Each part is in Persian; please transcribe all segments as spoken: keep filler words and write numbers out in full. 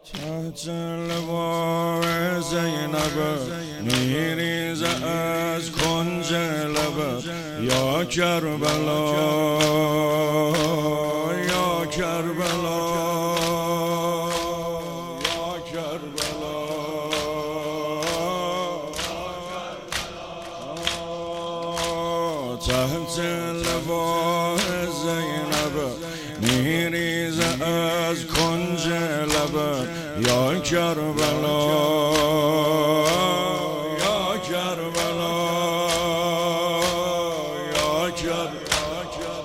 تحت لواء زینب میریز از کنج لب یا کربلا یا کربلا یا کربلا تحت لواء زینب میریز از کنج لب یا کربلا یا کربلا یا کربلا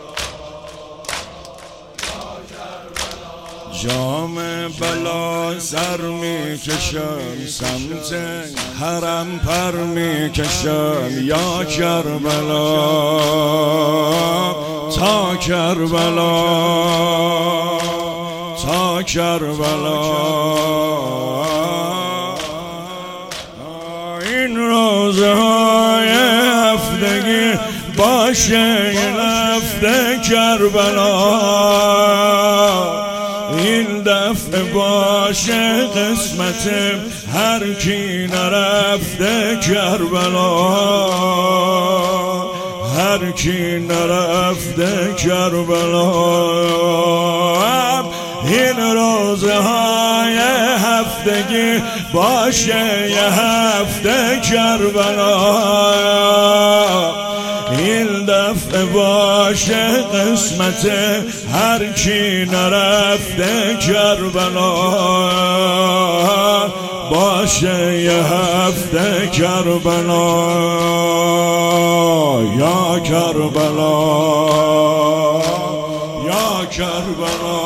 جام بلا سر می کشم سمت حرم پر می کشم یا کربلا تا کربلا تا کربلا این روزهای هفتگی باشه این هفته کربلا این دفعه باشه قسمت هر کی نرفته کربلا هر کی نرفته کربلا این روزهای هفتگی باشه یه هفته کربلا این دفعه باشه قسمت هر کی نرفته کربلا باشه یه هفته کربلا یا کربلا یا کربلا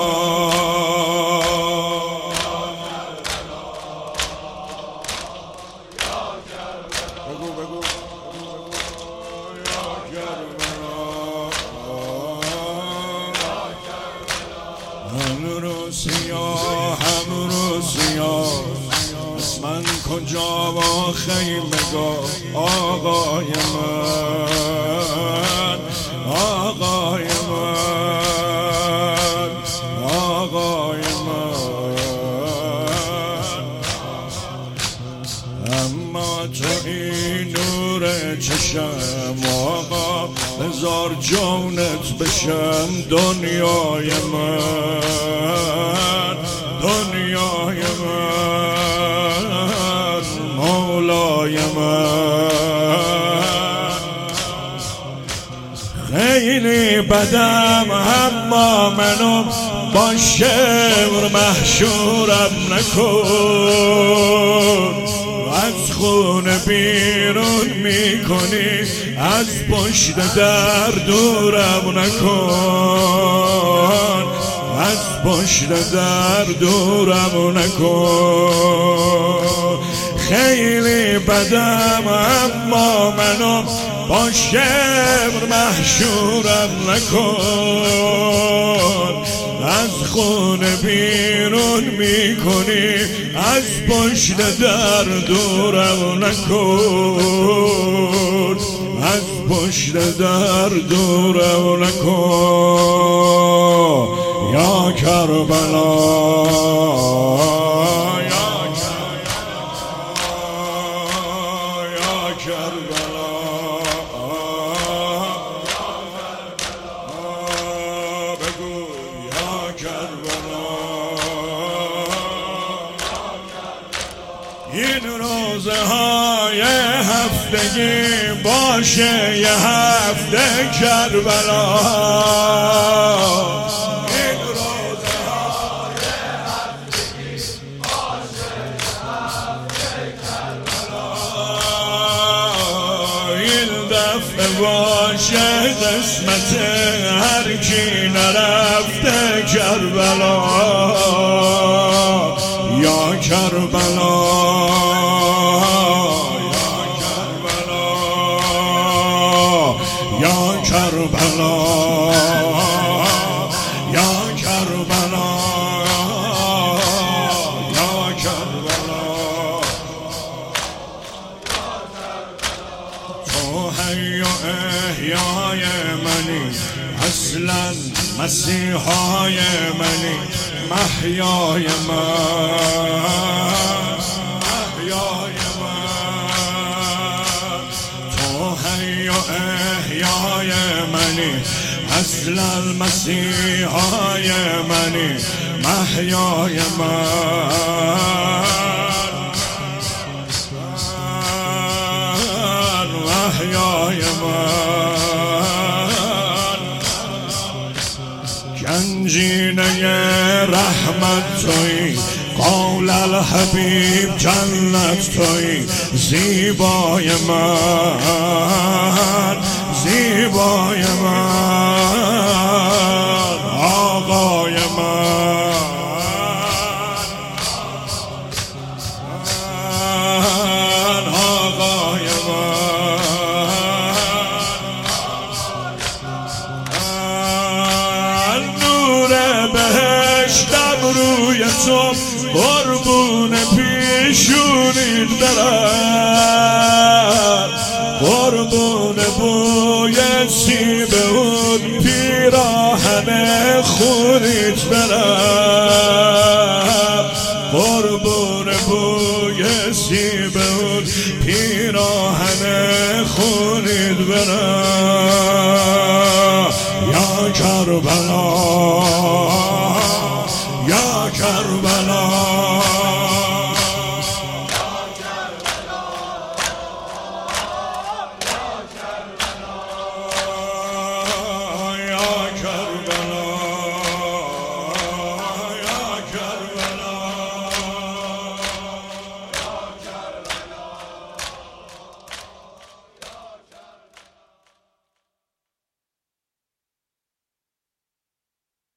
هم روسیا از من کجا و خیمگاه آقای من آقای من آقای من اما تو این نور چشم آقا بذار جونت بشم دنیای من دنیای من مولای من خیلی بدم اما منو با شعر محشورم نکن از خونه بیرون میکنی از پشت در دورم نکن از پشت در دورم نکن خیلی بدم اما منو با شعر محشورم نکن از خونه بیرون میکنی از پشت در دورم نکن از پشت در دورم نکن یا کربلا یا کربلا بگو یا کربلا این روزهای هفتگی باشه یه هفته کربلا این روزهای هفتگی باشه یه هفته کربلا این دفعه باشه قسمت هر کی نرفته کربلا یا کربلا یا کربلا یا کربلا یا کربلا تو حی و احیای منی اصلا مسیحای منی محیای من مثل المسیح های منی محیای من محیای من گنجینه رحمت توی قول الحبیب جنت توی زیبای من زیبای من آقای من آقای من نور بهشتم روی تو قربون پیشونیت برم قربون بوی سیب اون پیراهن خونیت برم قربون بوی سیب اون پیراهن خونیت برم یا کربلا یا کربلا